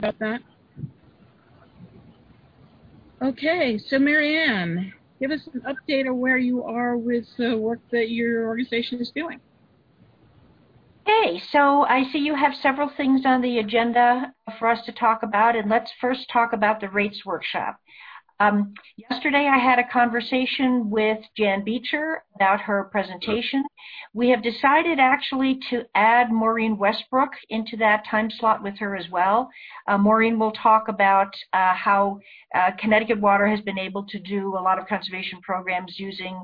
about that. Okay, so Marianne, give us an update of where you are with the work that your organization is doing. Okay, so I see you have several things on the agenda for us to talk about, and let's first talk about the rates workshop. Yesterday I had a conversation with Jan Beecher about her presentation. We have decided actually to add Maureen Westbrook into that time slot with her as well. Maureen will talk about how Connecticut Water has been able to do a lot of conservation programs using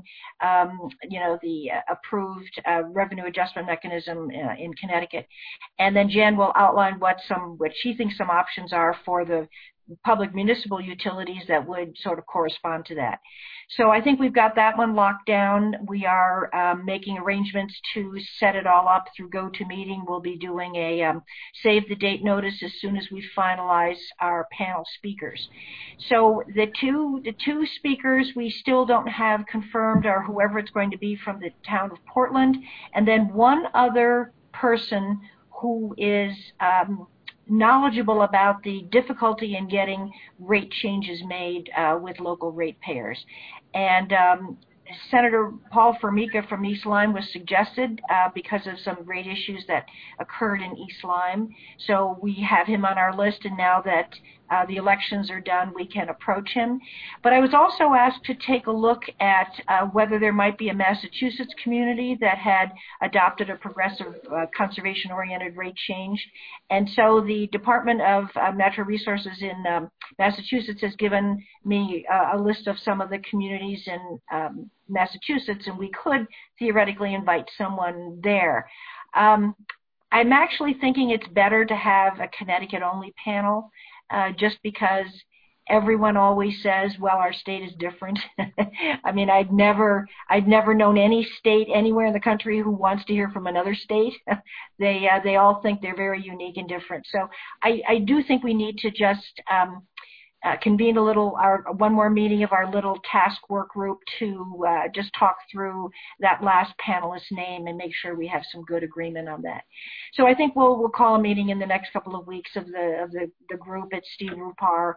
the approved revenue adjustment mechanism in Connecticut. And then Jan will outline what she thinks some options are for the public municipal utilities that would sort of correspond to that. So I think we've got that one locked down. We are making arrangements to set it all up through GoToMeeting. We'll be doing a save the date notice as soon as we finalize our panel speakers. So the two speakers we still don't have confirmed are whoever it's going to be from the town of Portland, and then one other person who is knowledgeable about the difficulty in getting rate changes made with local ratepayers. And Senator Paul Formica from East Lyme was suggested because of some rate issues that occurred in East Lyme. So we have him on our list, and now that the elections are done, we can approach him. But I was also asked to take a look at whether there might be a Massachusetts community that had adopted a progressive conservation-oriented rate change. And so the Department of Natural Resources in Massachusetts has given me a list of some of the communities in Massachusetts, and we could theoretically invite someone there. I'm actually thinking it's better to have a Connecticut-only panel, just because everyone always says, well, our state is different. I mean, I'd never known any state anywhere in the country who wants to hear from another state. They all think they're very unique and different. So I do think we need to just convene one more meeting of our little task work group to just talk through that last panelist name and make sure we have some good agreement on that. So I think we'll call a meeting in the next couple of weeks of the group. It's Steve Rupar,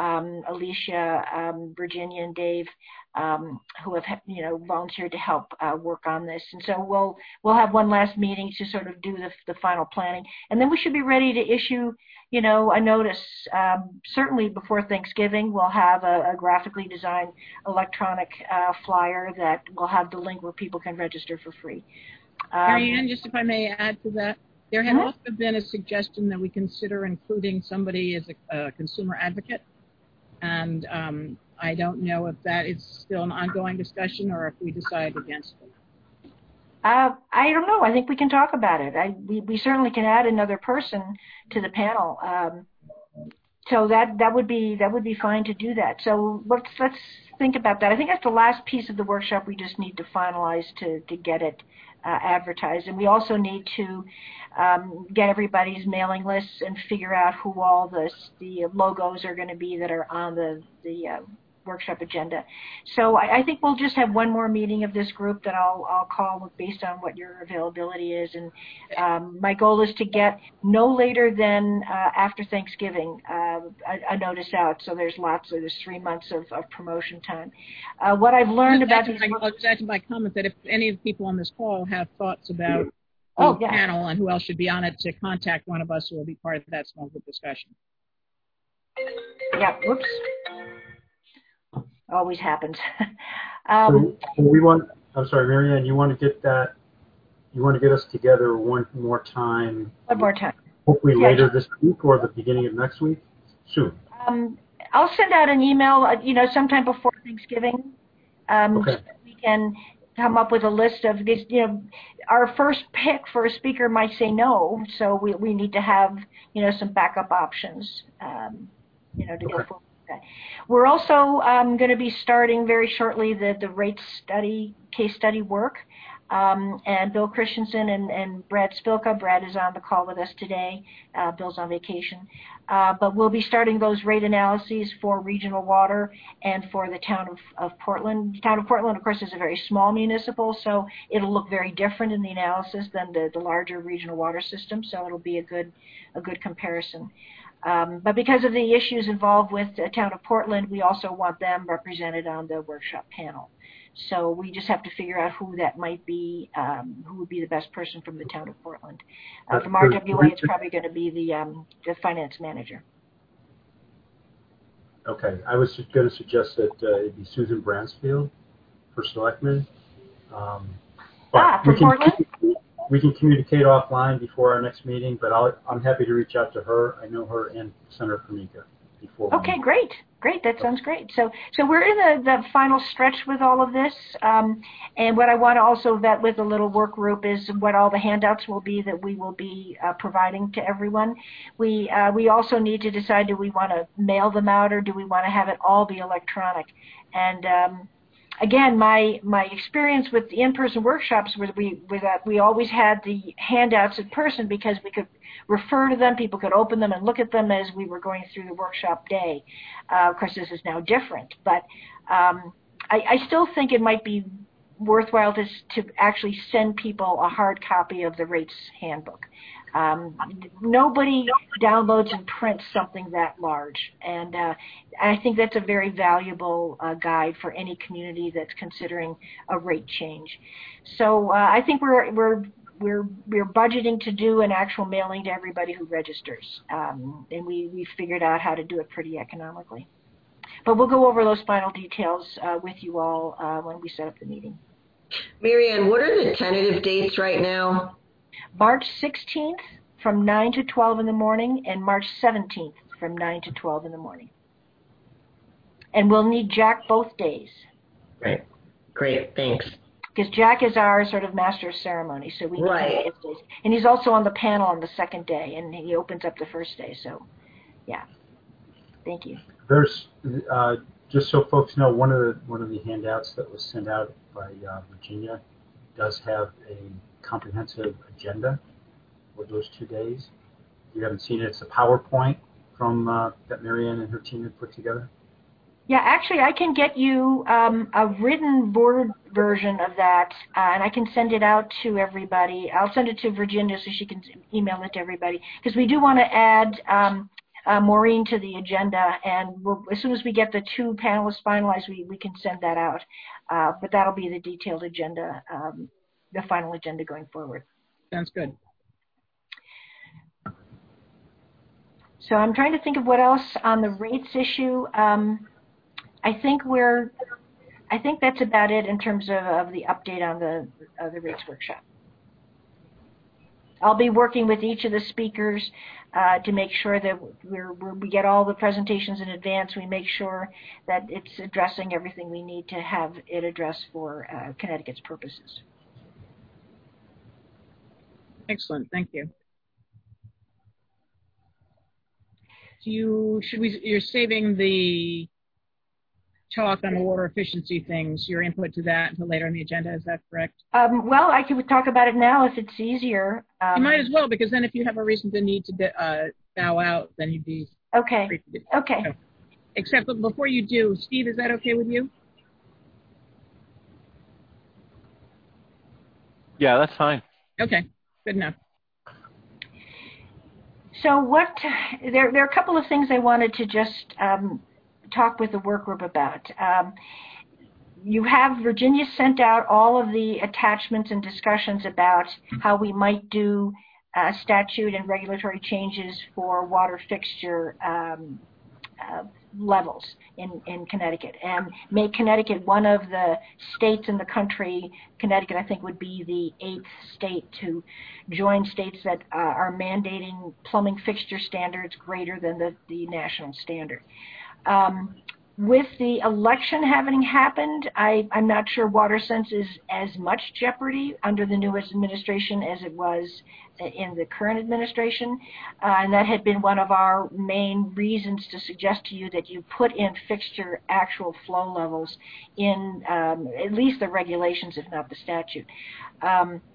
Alicia, Virginia, and Dave, who have volunteered to help work on this. And so we'll have one last meeting to sort of do the final planning, and then we should be ready to issue a notice. Certainly before Thanksgiving, we'll have a graphically designed electronic flyer that will have the link where people can register for free. Marianne, just if I may add to that, there had also been a suggestion that we consider including somebody as a consumer advocate. And I don't know if that is still an ongoing discussion or if we decide against it. I don't know. I think we can talk about it. We certainly can add another person to the panel. So that would be fine to do that. So let's think about that. I think that's the last piece of the workshop we just need to finalize to get it advertised. And we also need to get everybody's mailing lists and figure out who all the logos are going to be that are on the workshop agenda. So I think we'll just have one more meeting of this group that I'll call based on what your availability is. And my goal is to get no later than after Thanksgiving a notice out. So there's 3 months of promotion time. What I've learned about these... I'll just add to my comment that if any of the people on this call have thoughts about the panel and who else should be on it, to contact one of us who will be part of that small group discussion. Yeah, whoops. Always happens. So I'm sorry, Marianne, you want to get us together one more time? One more time. Hopefully later this week or the beginning of next week? Soon. I'll send out an email, sometime before Thanksgiving. Okay. So that we can come up with a list of these. Our first pick for a speaker might say no, so we need to have, some backup options, to go forward. We're also going to be starting very shortly the rate case study work. And Bill Christensen and Brad Spilka. Brad is on the call with us today. Bill's on vacation. But we'll be starting those rate analyses for regional water and for the town of Portland. The town of Portland, of course, is a very small municipal, so it'll look very different in the analysis than the larger regional water system, so it'll be a good comparison. But because of the issues involved with the town of Portland, we also want them represented on the workshop panel. So we just have to figure out who that might be, who would be the best person from the town of Portland. From RWA, it's probably going to be the finance manager. Okay, I was going to suggest that it'd be Susan Bransfield for selectmen. From Portland? We can communicate offline before our next meeting, but I'm happy to reach out to her. I know her and Senator Formica before. Okay, great. That sounds great. So we're in the final stretch with all of this, and what I want to also vet with a little work group is what all the handouts will be that we will be providing to everyone. We also need to decide, do we want to mail them out or do we want to have it all be electronic? And again, my experience with the in-person workshops was we always had the handouts in person because we could refer to them, people could open them and look at them as we were going through the workshop day. Of course, this is now different, but I still think it might be worthwhile to actually send people a hard copy of the rates handbook. Nobody downloads and prints something that large, and I think that's a very valuable guide for any community that's considering a rate change. So I think we're budgeting to do an actual mailing to everybody who registers, and we figured out how to do it pretty economically. But we'll go over those final details with you all when we set up the meeting. Marianne, what are the tentative dates right now? March 16th from 9 to 12 in the morning, and March 17th from 9 to 12 in the morning. And we'll need Jack both days. Right. Great, thanks. Because Jack is our sort of master of ceremony, so we need him both days. And he's also on the panel on the second day, and he opens up the first day. So, yeah. Thank you. There's just so folks know, one of the handouts that was sent out by Virginia does have a comprehensive agenda for those 2 days. If you haven't seen it, it's a PowerPoint from that Marianne and her team had put together. Yeah, actually, I can get you a written Word version of that, and I can send it out to everybody. I'll send it to Virginia so she can email it to everybody, because we do want to add Maureen to the agenda, and as soon as we get the 2 panelists finalized, we can send that out. But that'll be the detailed agenda, the final agenda going forward. Sounds good. So I'm trying to think of what else on the rates issue. I think that's about it in terms of the update on the rates workshop. I'll be working with each of the speakers to make sure that we get all the presentations in advance. We make sure that it's addressing everything we need to have it address for Connecticut's purposes. Excellent, thank you. You're saving the talk on the water efficiency things, your input to that until later on the agenda, is that correct? Well, I could talk about it now if it's easier. You might as well, because then if you have a reason to need to bow out, then you'd be okay. free to do. Okay. So, except before you do, Steve, is that okay with you? Yeah, that's fine. Okay, good enough. So there are a couple of things I wanted to just talk with the work group about. You have Virginia sent out all of the attachments and discussions about how we might do statute and regulatory changes for water fixture levels in Connecticut, and make Connecticut one of the states in the country. Connecticut, I think, would be the 8th state to join states that are mandating plumbing fixture standards greater than the national standard. With the election having happened, I'm not sure WaterSense is as much jeopardy under the new administration as it was in the current administration. And that had been one of our main reasons to suggest to you that you put in fixture actual flow levels in at least the regulations, if not the statute.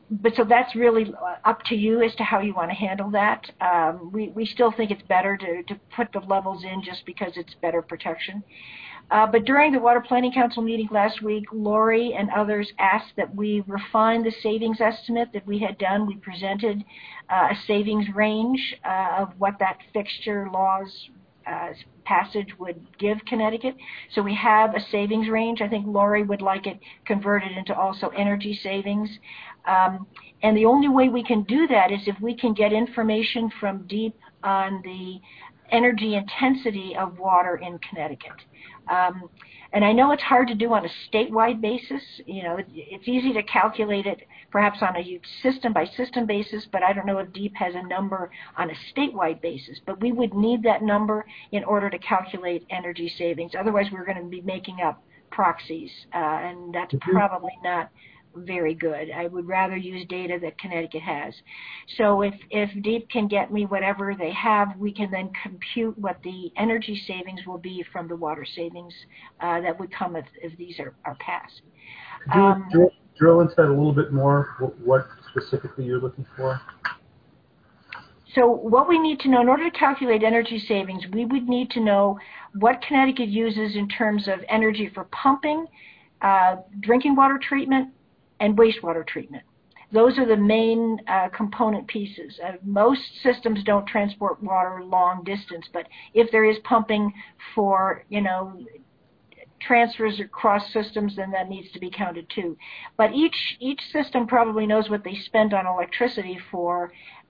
but so that's really up to you as to how you want to handle that. We still think it's better to put the levels in just because it's better protection. But during the Water Planning Council meeting last week, Lori and others asked that we refine the savings estimate that we had done. We presented a savings range of what that fixture law's passage would give Connecticut. So we have a savings range. I think Lori would like it converted into also energy savings. And the only way we can do that is if we can get information from DEEP on the energy intensity of water in Connecticut. And I know it's hard to do on a statewide basis. You know, it's easy to calculate it perhaps on a system-by-system basis, but I don't know if DEEP has a number on a statewide basis. But we would need that number in order to calculate energy savings. Otherwise, we're going to be making up proxies, and that's probably not very good. I would rather use data that Connecticut has. So if DEEP can get me whatever they have, we can then compute what the energy savings will be from the water savings that would come if these are passed. Could you drill into that a little bit more, what specifically you're looking for? So what we need to know, in order to calculate energy savings, we would need to know what Connecticut uses in terms of energy for pumping, drinking water treatment, and wastewater treatment. Those are the main component pieces. Most systems don't transport water long distance, but if there is pumping for, transfers across systems, then that needs to be counted too. But each system probably knows what they spend on electricity for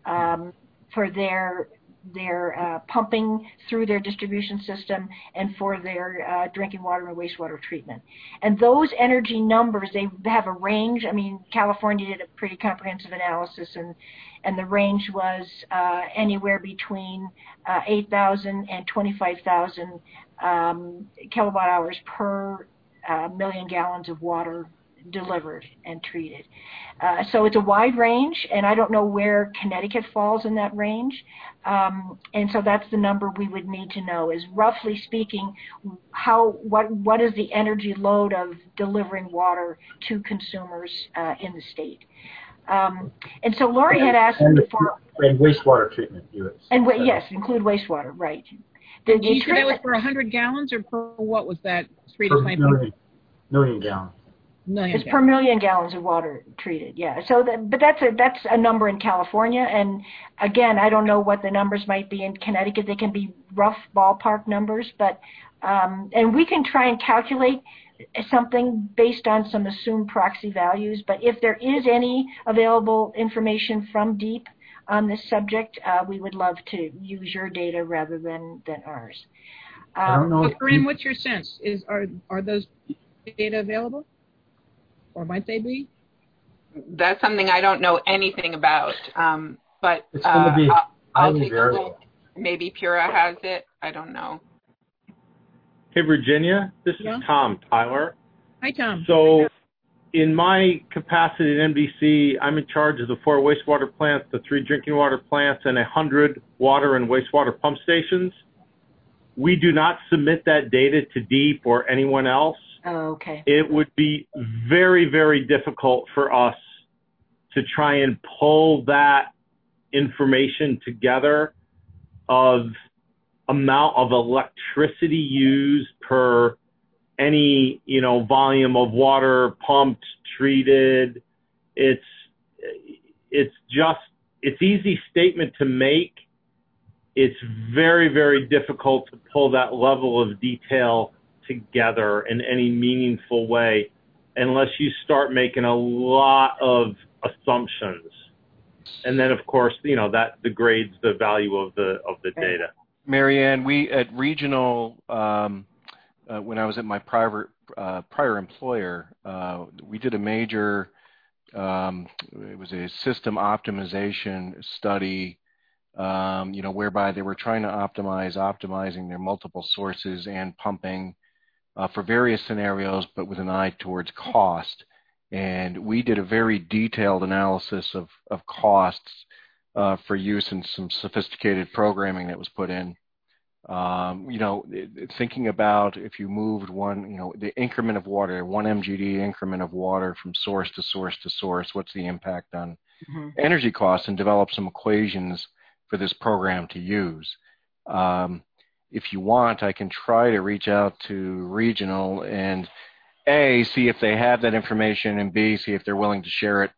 their pumping through their distribution system and for their drinking water and wastewater treatment. And those energy numbers, they have a range. I mean, California did a pretty comprehensive analysis, and the range was anywhere between 8,000 and 25,000 kilowatt hours per million gallons of water delivered and treated. So it's a wide range, and I don't know where Connecticut falls in that range. And so that's the number we would need to know, is roughly speaking, what is the energy load of delivering water to consumers in the state. And so Lori had asked for... And wastewater treatment. Yes, include wastewater, right. You said that was for 100 gallons, or per what was that? 3 to 5 million gallons. It's per million gallons of water treated, yeah. So, but that's a number in California, and again, I don't know what the numbers might be in Connecticut. They can be rough ballpark numbers, but and we can try and calculate something based on some assumed proxy values. But if there is any available information from DEEP on this subject, we would love to use your data rather than ours. I don't know. Corinne, what's your sense? Are those data available? Or might they be? That's something I don't know anything about. But it's going to be I'll take a look. Maybe Pura has it. I don't know. Hey, Virginia. This is Tom Tyler. Hi, Tom. So in my capacity at NBC, I'm in charge of the 4 wastewater plants, the 3 drinking water plants, and 100 water and wastewater pump stations. We do not submit that data to DEEP or anyone else. Oh, okay. It would be very, very difficult for us to try and pull that information together of amount of electricity used per any, volume of water pumped, treated. It's easy statement to make. It's very, very difficult to pull that level of detail together in any meaningful way unless you start making a lot of assumptions. And then, of course, that degrades the value of the data. Marianne, we at Regional, when I was at my prior employer, we did a major, it was a system optimization study, whereby they were trying to optimizing their multiple sources and pumping for various scenarios, but with an eye towards cost. And we did a very detailed analysis of costs for use in some sophisticated programming that was put in. Thinking about if you moved the increment of water, 1 MGD increment of water from source to source to source, what's the impact on energy costs, and develop some equations for this program to use. If you want, I can try to reach out to Regional and A, see if they have that information, and B, see if they're willing to share it.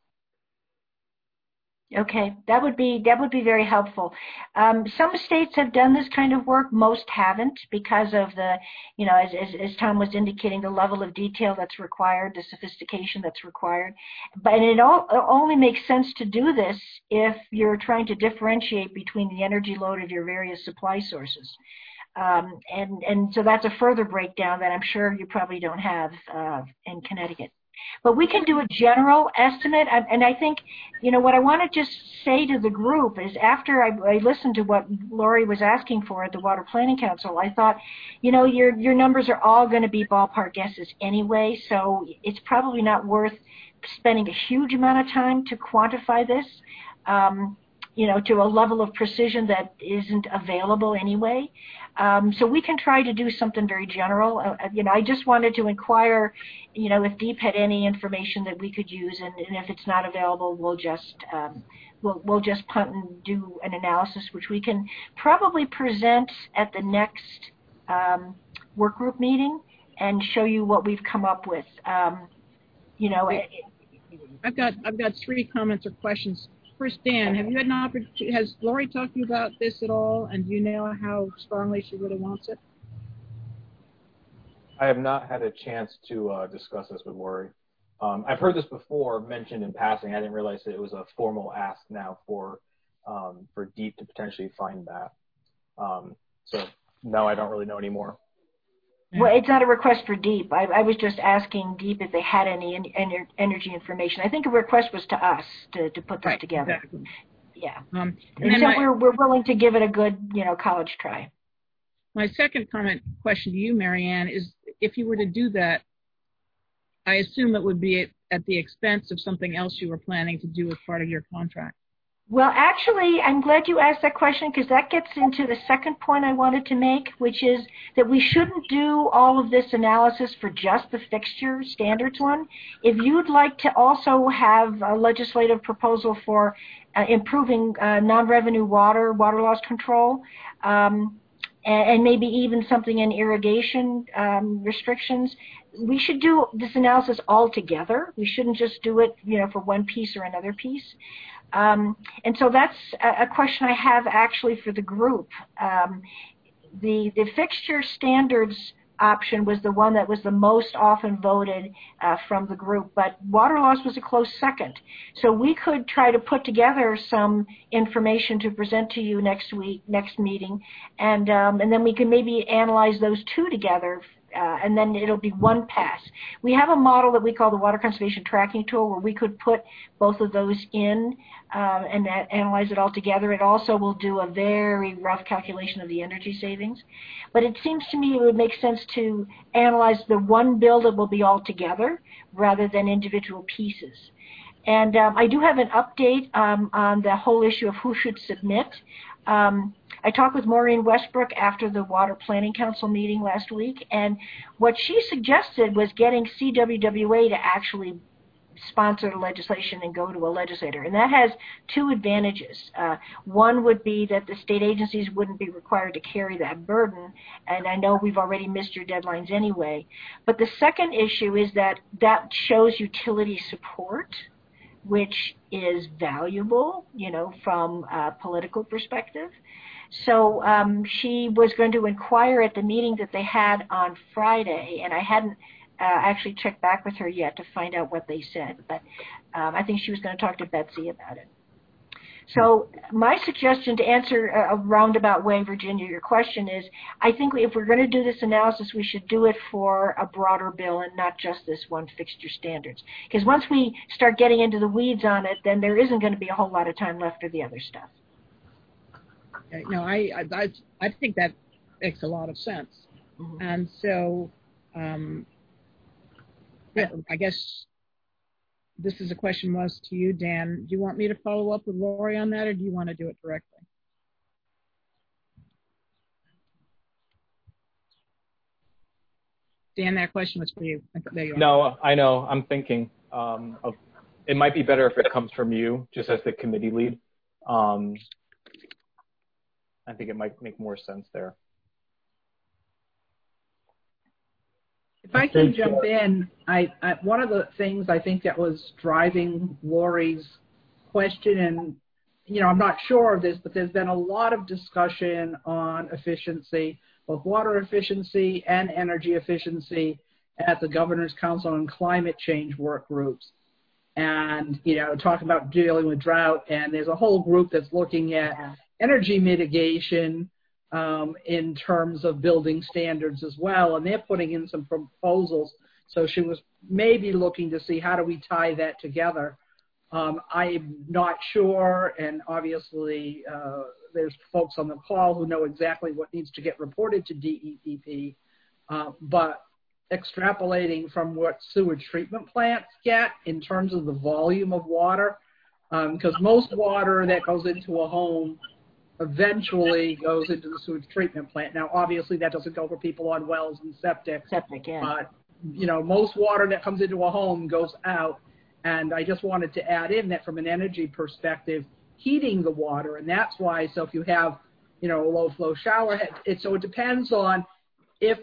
Okay, that would be very helpful. Some states have done this kind of work. Most haven't, because of the, as Tom was indicating, the level of detail that's required, the sophistication that's required. But it only makes sense to do this if you're trying to differentiate between the energy load of your various supply sources. And so that's a further breakdown that I'm sure you probably don't have in Connecticut. But we can do a general estimate, and I think, what I want to just say to the group is, after I listened to what Lori was asking for at the Water Planning Council, I thought, your numbers are all going to be ballpark guesses anyway, so it's probably not worth spending a huge amount of time to quantify this, to a level of precision that isn't available anyway. So we can try to do something very general. I just wanted to inquire, if DEEP had any information that we could use, and if it's not available, we'll just punt and do an analysis, which we can probably present at the next work group meeting and show you what we've come up with. I've got 3 comments or questions. First, Dan, have you had an opportunity? Has Lori talked to you about this at all, and do you know how strongly she really wants it? I have not had a chance to discuss this with Lori. I've heard this before mentioned in passing. I didn't realize that it was a formal ask now for DEEP to potentially find that. So no, I don't really know anymore. Well, it's not a request for DEEP. I was just asking DEEP if they had any energy information. I think a request was to us to put this together. Exactly. Yeah. And so we're willing to give it a good, college try. My second question to you, Marianne, is if you were to do that, I assume it would be at the expense of something else you were planning to do as part of your contract. Well, actually, I'm glad you asked that question, because that gets into the second point I wanted to make, which is that we shouldn't do all of this analysis for just the fixture standards one. If you'd like to also have a legislative proposal for improving non-revenue water loss control, and maybe even something in irrigation restrictions, we should do this analysis all together. We shouldn't just do it, for one piece or another piece. And so that's a question I have actually for the group. The fixture standards option was the one that was the most often voted from the group, but water loss was a close second. So we could try to put together some information to present to you next meeting, and then we can maybe analyze those 2 together. And then it'll be one pass. We have a model that we call the Water Conservation Tracking Tool, where we could put both of those in and analyze it all together. It also will do a very rough calculation of the energy savings. But it seems to me it would make sense to analyze the one bill that will be all together rather than individual pieces. And I do have an update on the whole issue of who should submit. I talked with Maureen Westbrook after the Water Planning Council meeting last week, and what she suggested was getting CWWA to actually sponsor the legislation and go to a legislator. And that has 2 advantages. One would be that the state agencies wouldn't be required to carry that burden, and I know we've already missed your deadlines anyway. But the second issue is that shows utility support, which is valuable, from a political perspective. So she was going to inquire at the meeting that they had on Friday, and I hadn't actually checked back with her yet to find out what they said, but I think she was going to talk to Betsy about it. So my suggestion, to answer a roundabout way, Virginia, your question is, I think if we're going to do this analysis, we should do it for a broader bill and not just this one fixture standards. Because once we start getting into the weeds on it, then there isn't going to be a whole lot of time left for the other stuff. No, I think that makes a lot of sense. Mm-hmm. And so I guess this is a question was to you, Dan. Do you want me to follow up with Lori on that, or do you want to do it directly? Dan, that question was for you. There you are. No, I know. I'm thinking it might be better if it comes from you, just as the committee lead. I think it might make more sense there. If I can jump in, one of the things I think that was driving Lori's question, and I'm not sure of this, but there's been a lot of discussion on efficiency, both water efficiency and energy efficiency, at the Governor's Council on Climate Change work groups, and talking about dealing with drought. And there's a whole group that's looking at energy mitigation in terms of building standards as well, and they're putting in some proposals. So she was maybe looking to see how do we tie that together. I'm not sure, and obviously there's folks on the call who know exactly what needs to get reported to DEPP, but extrapolating from what sewage treatment plants get in terms of the volume of water, because most water that goes into a home eventually goes into the sewage treatment plant. Now, obviously, that doesn't go for people on wells and septic. Yeah. But, most water that comes into a home goes out. And I just wanted to add in that from an energy perspective, heating the water, and that's why, so if you have, a low-flow shower head, so it depends on if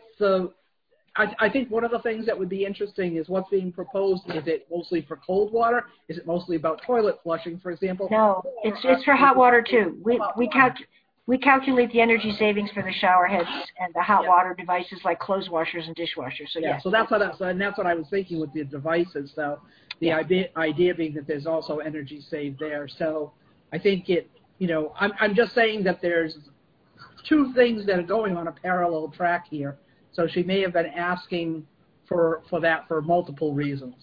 I think one of the things that would be interesting is what's being proposed. Is it mostly for cold water? Is it mostly about toilet flushing, for example? No, it's for hot water too. We calculate the energy savings for the shower heads and the hot water devices like clothes washers and dishwashers. So so that's what I was thinking with the devices. So the idea being that there's also energy saved there. So I think I'm just saying that there's two things that are going on a parallel track here. So she may have been asking for that for multiple reasons.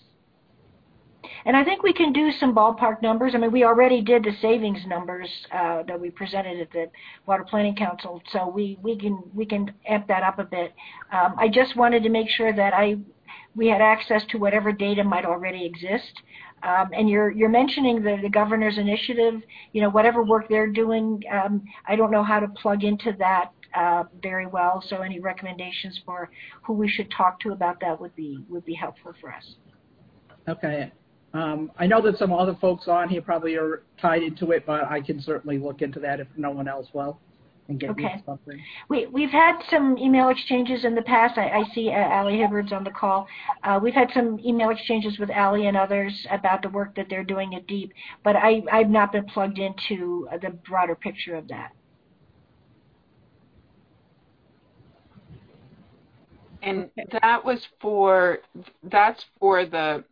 And I think we can do some ballpark numbers. I mean, we already did the savings numbers that we presented at the Water Planning Council, so we can amp that up a bit. I just wanted to make sure that we had access to whatever data might already exist. And you're mentioning the governor's initiative, whatever work they're doing. I don't know how to plug into that very well. So any recommendations for who we should talk to about that would be helpful for us. Okay. I know that some other folks on here probably are tied into it, but I can certainly look into that if no one else will and get you something. We've had some email exchanges in the past. I see Allie Hibbard's on the call. We've had some email exchanges with Allie and others about the work that they're doing at DEEP, but I've not been plugged into the broader picture of that. And that's for the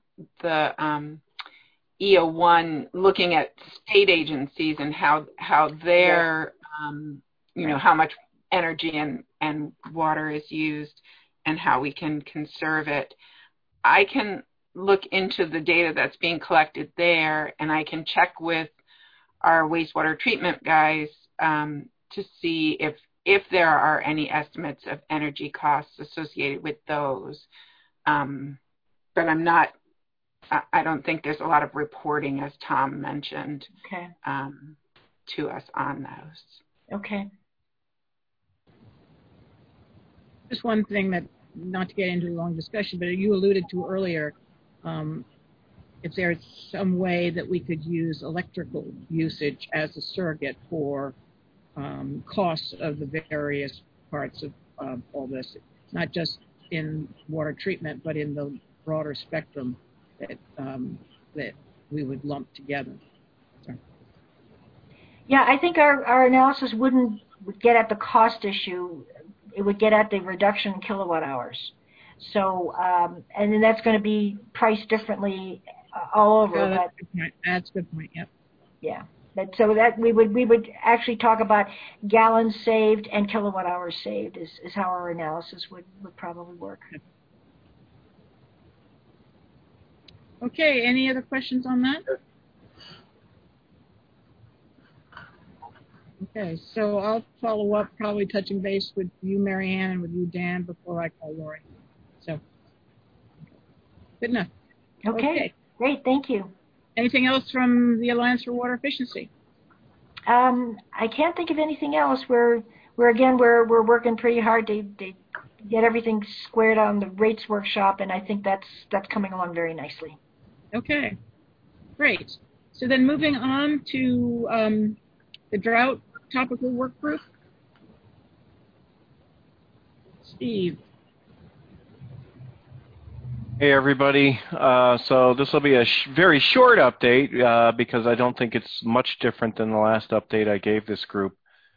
EO1, looking at state agencies and how they're how much energy and water is used and how we can conserve it. I can look into the data that's being collected there, and I can check with our wastewater treatment guys to see if there are any estimates of energy costs associated with those. But I don't think there's a lot of reporting, as Tom mentioned, to us on those. Okay. Just one thing that, not to get into a long discussion, but you alluded to earlier, if there's some way that we could use electrical usage as a surrogate for costs of the various parts of all this, not just in water treatment, but in the broader spectrum that we would lump together. Sorry. Yeah, I think our analysis wouldn't get at the cost issue. It would get at the reduction in kilowatt hours. So, and then that's going to be priced differently all over. That's a good point. Yep. Yeah. But so that we would actually talk about gallons saved and kilowatt hours saved is how our analysis would probably work. Okay. Any other questions on that? Okay, so I'll follow up, probably touching base with you, Mary Ann, and with you, Dan, before I call Lori. So, good enough. Okay. Great, thank you. Anything else from the Alliance for Water Efficiency? I can't think of anything else. We're working pretty hard to get everything squared on the rates workshop, and I think that's coming along very nicely. Okay, great. So then moving on to the drought topical work group. Steve. Hey everybody. So this will be a very short update because I don't think it's much different than the last update I gave this group.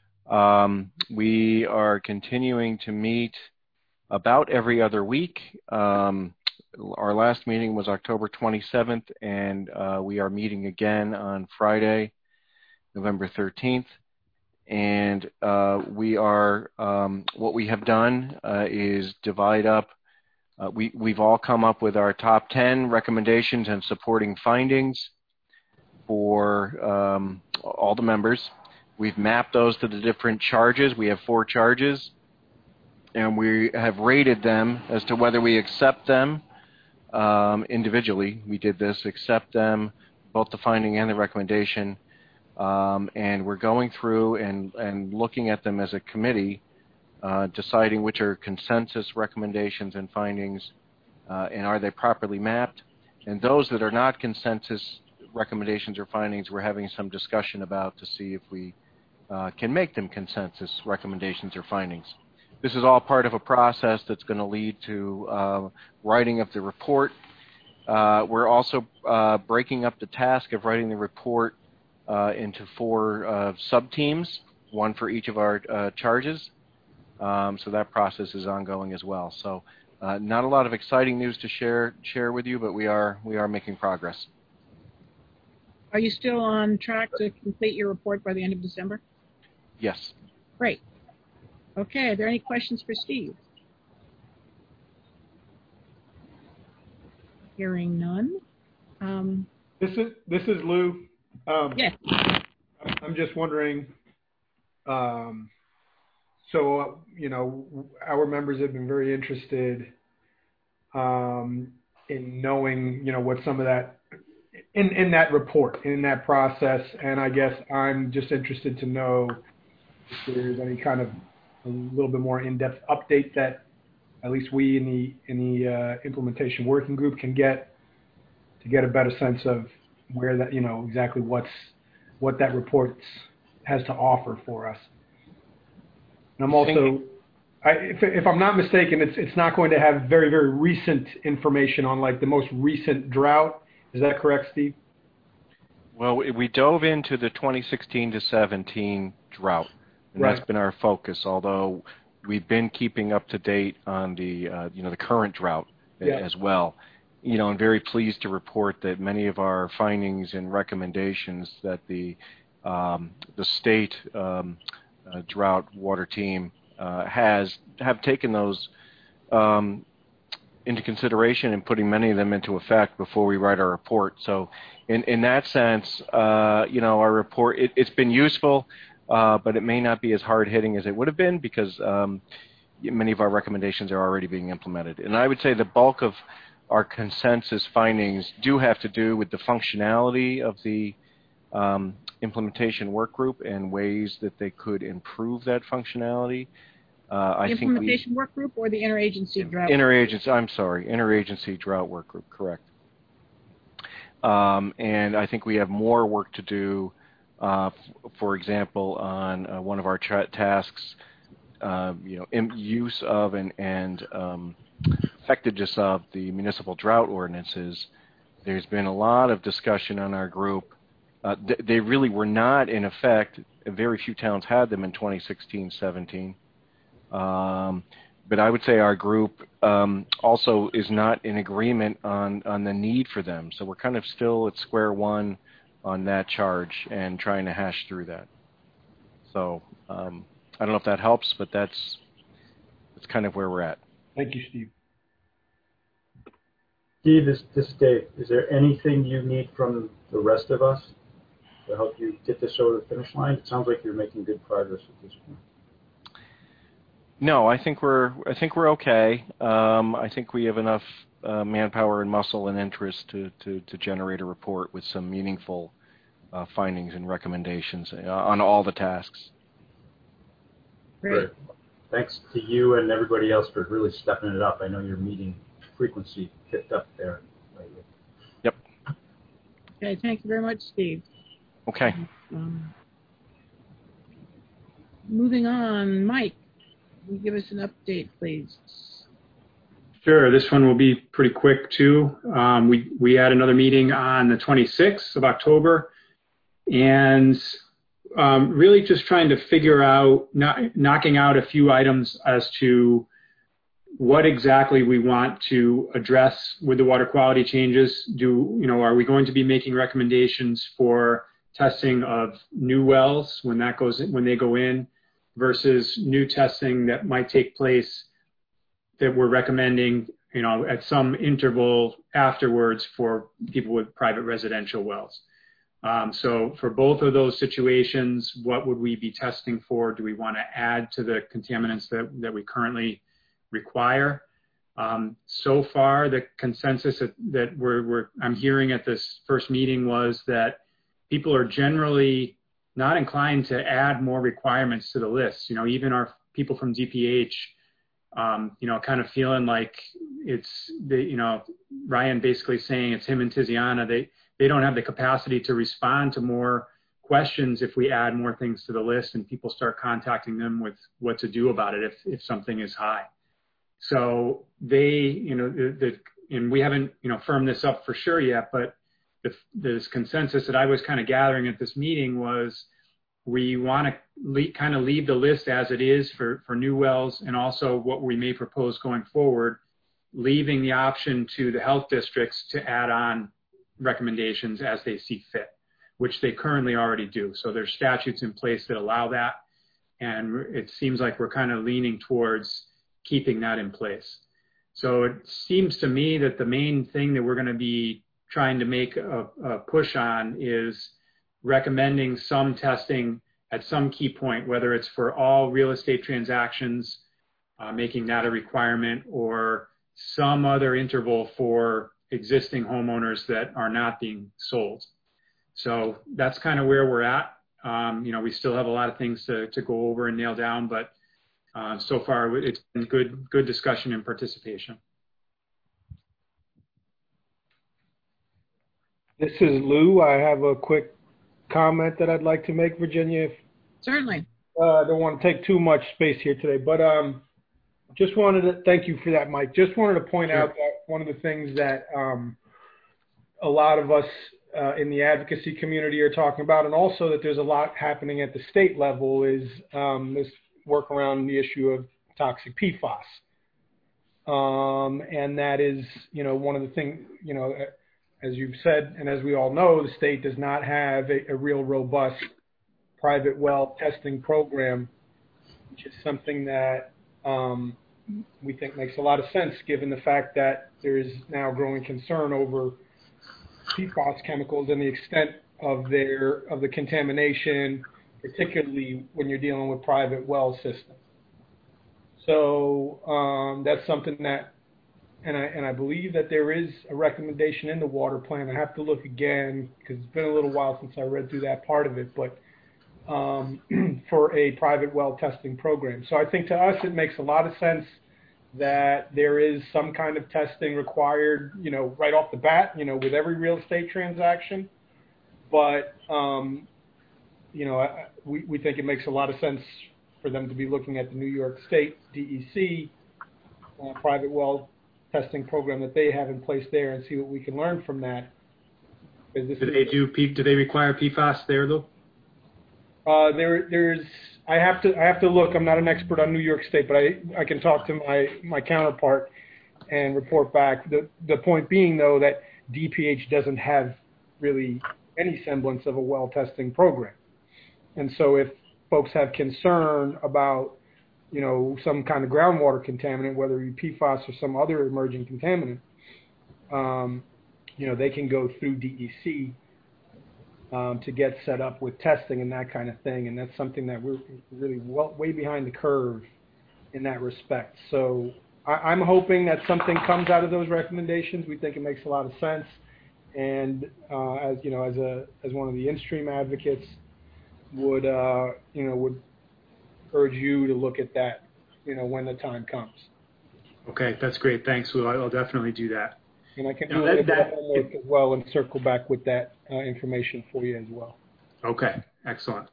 We are continuing to meet about every other week. Our last meeting was October 27th, and we are meeting again on Friday, November 13th. And we are, what we have done is divide up. We've all come up with our top 10 recommendations and supporting findings for all the members. We've mapped those to the different charges. We have 4 charges, and we have rated them as to whether we accept them individually. We did this, accept them, both the finding and the recommendation, and we're going through and looking at them as a committee, deciding which are consensus recommendations and findings, and are they properly mapped. And those that are not consensus recommendations or findings, we're having some discussion about to see if we can make them consensus recommendations or findings. This is all part of a process that's going to lead to writing of the report. We're also breaking up the task of writing the report into 4 sub-teams, 1 for each of our charges. So that process is ongoing as well. So not a lot of exciting news to share with you, but we are making progress. Are you still on track to complete your report by the end of December? Yes. Great. Okay, are there any questions for Steve? Hearing none. This is Lou. Yes. I'm just wondering, so, you know, our members have been very interested in knowing, you know, what some of that, in that report, in that process, and I guess I'm just interested to know if there's any kind of a little bit more in-depth update that at least we in the implementation working group can get to get a better sense of where that, you know, exactly what that report has to offer for us. And I'm also, if I'm not mistaken, it's not going to have very, very recent information on like the most recent drought. Is that correct, Steve? Well, we dove into the 2016 to 17 drought, and right. That's been our focus, although we've been keeping up to date on the, you know, the current drought as well. You know, I'm very pleased to report that many of our findings and recommendations that the state drought water team have taken those into consideration and putting many of them into effect before we write our report. So in that sense, you know, our report, it's been useful, but it may not be as hard-hitting as it would have been because many of our recommendations are already being implemented. And I would say the bulk of our consensus findings do have to do with the functionality of the implementation work group and ways that they could improve that functionality. The implementation work group or the interagency drought? Interagency drought work group, correct. And I think we have more work to do, for example, on one of our tasks, you know, use of and effectiveness of the municipal drought ordinances. There's been a lot of discussion on our group. They really were not in effect. Very few towns had them in 2016-17. But I would say our group also is not in agreement on the need for them. So we're kind of still at square one on that charge and trying to hash through that. So I don't know if that helps, but that's kind of where we're at. Thank you, Steve. Steve, this is Dave. Is there anything you need from the rest of us to help you get this over the finish line? It sounds like you're making good progress at this point. No, I think we're okay. I think we have enough manpower and muscle and interest to generate a report with some meaningful findings and recommendations on all the tasks. Great. thanks to you and everybody else for really stepping it up. I know your meeting frequency picked up there lately. Yep. Okay, thank you very much, Steve. Okay. Moving on, Mike, will you give us an update, please? Sure. This one will be pretty quick, too. We had another meeting on the 26th of October, and really just trying to figure out, knocking out a few items as to what exactly we want to address with the water quality changes. Are we going to be making recommendations for testing of new wells when they go in versus new testing that might take place that we're recommending, at some interval afterwards for people with private residential wells. So for both of those situations, what would we be testing for? Do we want to add to the contaminants that we currently require? So far, the consensus that I'm hearing at this first meeting was that people are generally not inclined to add more requirements to the list. Even our people from DPH, kind of feeling like Ryan basically saying it's him and Tiziana. They don't have the capacity to respond to more questions if we add more things to the list and people start contacting them with what to do about it if something is high. So and we haven't, firmed this up for sure yet, but this consensus that I was kind of gathering at this meeting was we want to kind of leave the list as it is for new wells, and also what we may propose going forward, leaving the option to the health districts to add on recommendations as they see fit, which they currently already do. So there's statutes in place that allow that, and it seems like we're kind of leaning towards keeping that in place. So it seems to me that the main thing that we're going to be trying to make a push on is recommending some testing at some key point, whether it's for all real estate transactions, making that a requirement, or some other interval for existing homeowners that are not being sold. So that's kind of where we're at. We still have a lot of things to go over and nail down, but so far it's been good discussion and participation. This is Lou. I have a quick comment that I'd like to make, Virginia. Certainly. I don't want to take too much space here today, but just wanted to thank you for that, Mike. Just wanted to point out that one of the things that a lot of us in the advocacy community are talking about, and also that there's a lot happening at the state level, is this work around the issue of toxic PFAS. And that is, one of the things, as you've said, and as we all know, the state does not have a real robust private well testing program, which is something that we think makes a lot of sense given the fact that there is now growing concern over PFAS chemicals and the extent of the contamination, particularly when you're dealing with private well systems. So that's something that, and I believe that there is a recommendation in the water plan. I have to look again because it's been a little while since I read through that part of it, but for a private well testing program. So I think to us it makes a lot of sense that there is some kind of testing required, right off the bat, with every real estate transaction. But, we think it makes a lot of sense for them to be looking at the New York State DEC private well testing program that they have in place there and see what we can learn from that. Do they require PFAS there, though? I have to look. I'm not an expert on New York State, but I can talk to my counterpart and report back. The point being, though, that DPH doesn't have really any semblance of a well testing program. And so if folks have concern about, some kind of groundwater contaminant, whether it be PFAS or some other emerging contaminant, they can go through DEC to get set up with testing and that kind of thing. And that's something that we're really way behind the curve in that respect. So I'm hoping that something comes out of those recommendations. We think it makes a lot of sense. And as one of the in-stream advocates, would urge you to look at that when the time comes. Okay, that's great. Thanks, Lou. I'll definitely do that. And I can do a little bit of homework as well and circle back with that information for you as well. Okay, excellent.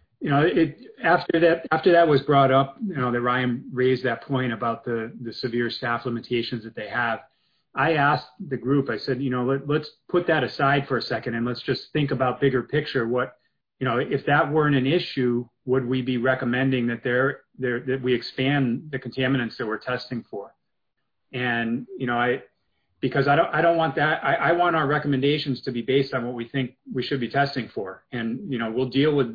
After that was brought up, that Ryan raised that point about the severe staff limitations that they have. I asked the group, I said, let's put that aside for a second and let's just think about bigger picture. What, if that weren't an issue, would we be recommending that that we expand the contaminants that we're testing for? And, because I don't want that. I want our recommendations to be based on what we think we should be testing for. And, we'll deal with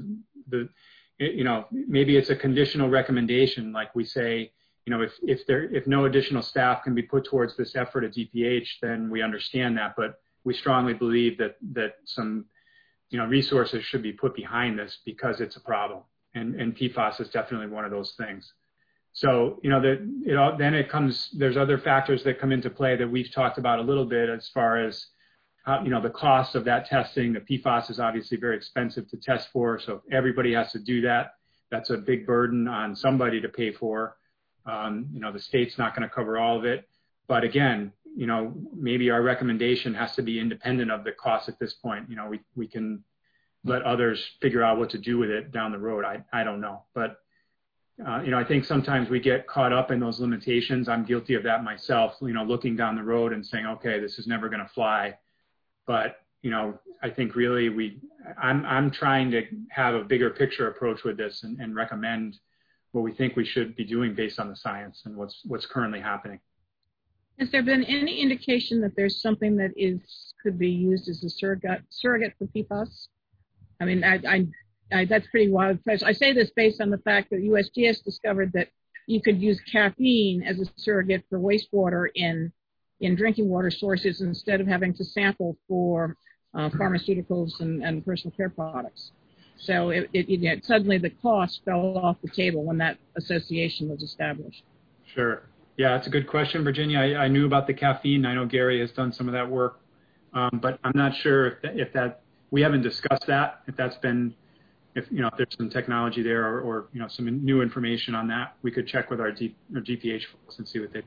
maybe it's a conditional recommendation. Like we say, if no additional staff can be put towards this effort at DPH, then we understand that. But we strongly believe that some, resources should be put behind this because it's a problem. And PFAS is definitely one of those things. So, then there's other factors that come into play that we've talked about a little bit as far as how, the cost of that testing. The PFAS is obviously very expensive to test for. So if everybody has to do that, that's a big burden on somebody to pay for. The state's not going to cover all of it. But again, maybe our recommendation has to be independent of the cost at this point. We can let others figure out what to do with it down the road. I don't know. But I think sometimes we get caught up in those limitations. I'm guilty of that myself, looking down the road and saying, okay, this is never going to fly. But, I think really I'm trying to have a bigger picture approach with this and recommend what we think we should be doing based on the science and what's currently happening. Has there been any indication that there's something that could be used as a surrogate for PFAS? I mean, that's pretty wild. I say this based on the fact that USGS discovered that you could use caffeine as a surrogate for wastewater in drinking water sources instead of having to sample for pharmaceuticals and personal care products. So suddenly the cost fell off the table when that association was established. Sure. Yeah, that's a good question, Virginia. I knew about the caffeine. I know Gary has done some of that work, but I'm not sure if that we haven't discussed that. If that's been, if there's some technology there or some new information on that, we could check with our DPH folks and see what they.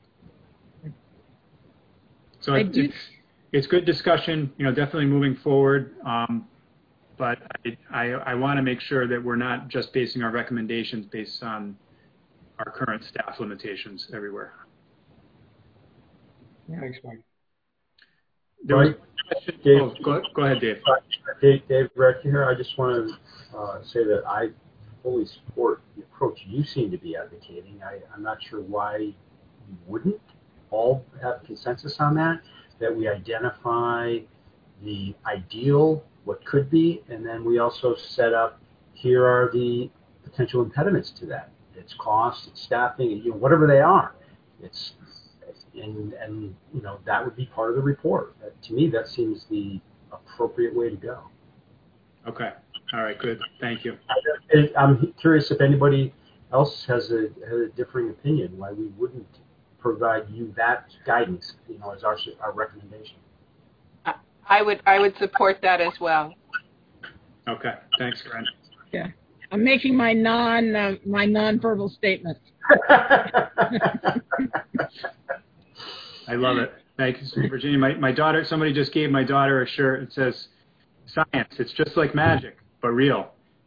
So it's good discussion. Definitely moving forward. But I want to make sure that we're not just basing our recommendations based on our current staff limitations everywhere. Yeah. Thanks, Mike. Right. Go ahead, Dave. Dave Breck here. I just want to say that I fully support the approach you seem to be advocating. I'm not sure why you wouldn't all have consensus on that we identify the ideal, what could be, and then we also set up, here are the potential impediments to that. It's cost, it's staffing, whatever they are. And that would be part of the report. To me, that seems the appropriate way to go. Okay. All right. Good. Thank you. I'm curious if anybody else has a differing opinion, why we wouldn't provide you that guidance, as our recommendation. I would support that as well. Okay. Thanks, Karen. Yeah. I'm making my non-verbal statement. I love it. Thank you, Virginia. My daughter, somebody just gave my daughter a shirt. It says, "Science, it's just like magic, but real."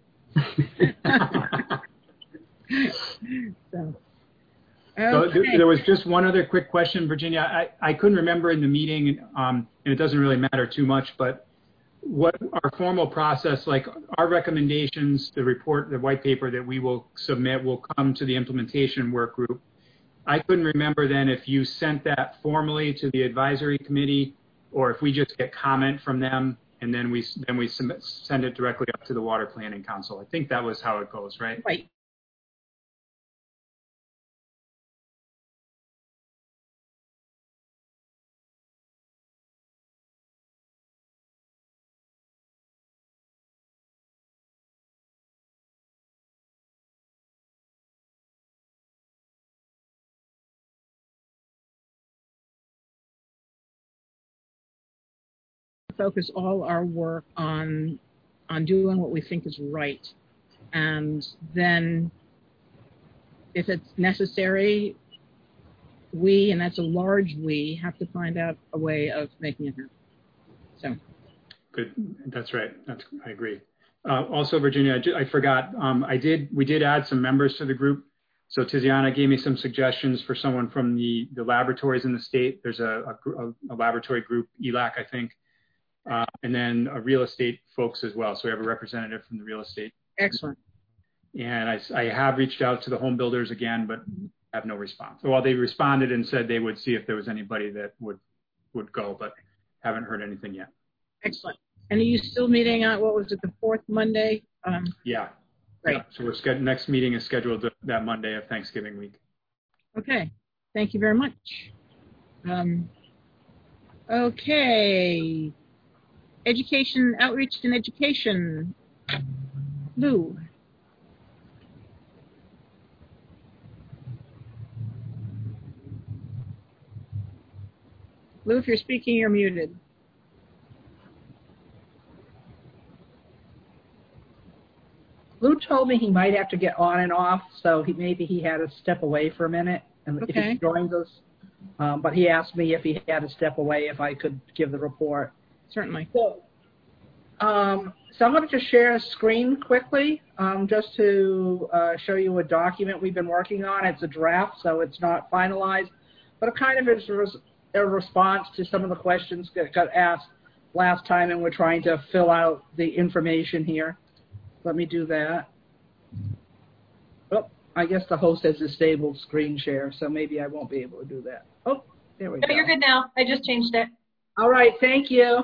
So there was just one other quick question, Virginia. I couldn't remember in the meeting, and it doesn't really matter too much, but what our formal process, like our recommendations, the report, the white paper that we will submit will come to the implementation work group. I couldn't remember then if you sent that formally to the advisory committee or if we just get comment from them and then we send it directly up to the Water Planning Council. I think that was how it goes, right? Right. Focus all our work on doing what we think is right, and then if it's necessary, we, and that's a large we, have to find out a way of making it happen. So. Good. That's right. I agree. Also, Virginia, I forgot. We did add some members to the group. So Tiziana gave me some suggestions for someone from the laboratories in the state. There's a laboratory group, ELAC, I think, and then real estate folks as well. So we have a representative from the real estate. Excellent. And I have reached out to the home builders again, but have no response. Well, they responded and said they would see if there was anybody that would go, but haven't heard anything yet. Excellent. And are you still meeting on, what was it, the fourth Monday? Yeah. Great. Yeah. So next meeting is scheduled that Monday of Thanksgiving week. Okay. Thank you very much. Okay. Education, outreach and education. Lou. Lou, if you're speaking, you're muted. Lou told me he might have to get on and off, so maybe he had to step away for a minute and if he joins us. But he asked me if he had to step away, if I could give the report. Certainly. So I'm going to just share a screen quickly just to show you a document we've been working on. It's a draft, so it's not finalized, but it kind of is a response to some of the questions that got asked last time, and we're trying to fill out the information here. Let me do that. Oh, I guess the host has disabled screen share, so maybe I won't be able to do that. Oh, there we go. You're good now. I just changed it. All right, thank you.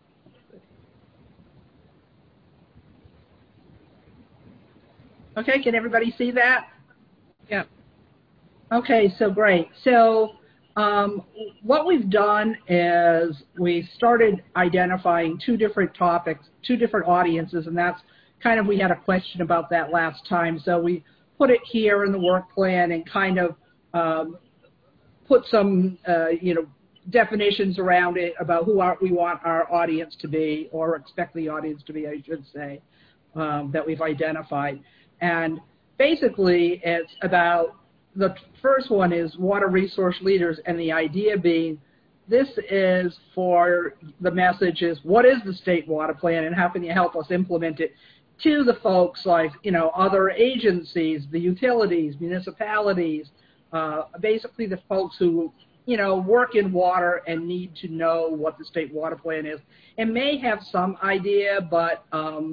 Okay, can everybody see that? Yeah. Okay, so great. So what we've done is we started identifying two different topics, two different audiences, and that's kind of, we had a question about that last time. So we put it here in the work plan and kind of put some, definitions around it about who we want our audience to be, or expect the audience to be, I should say, that we've identified. And basically, it's about, the first one is water resource leaders, and the idea being, this is for the message is, what is the state water plan and how can you help us implement it, to the folks like, other agencies, the utilities, municipalities, basically the folks who, work in water and need to know what the state water plan is and may have some idea, but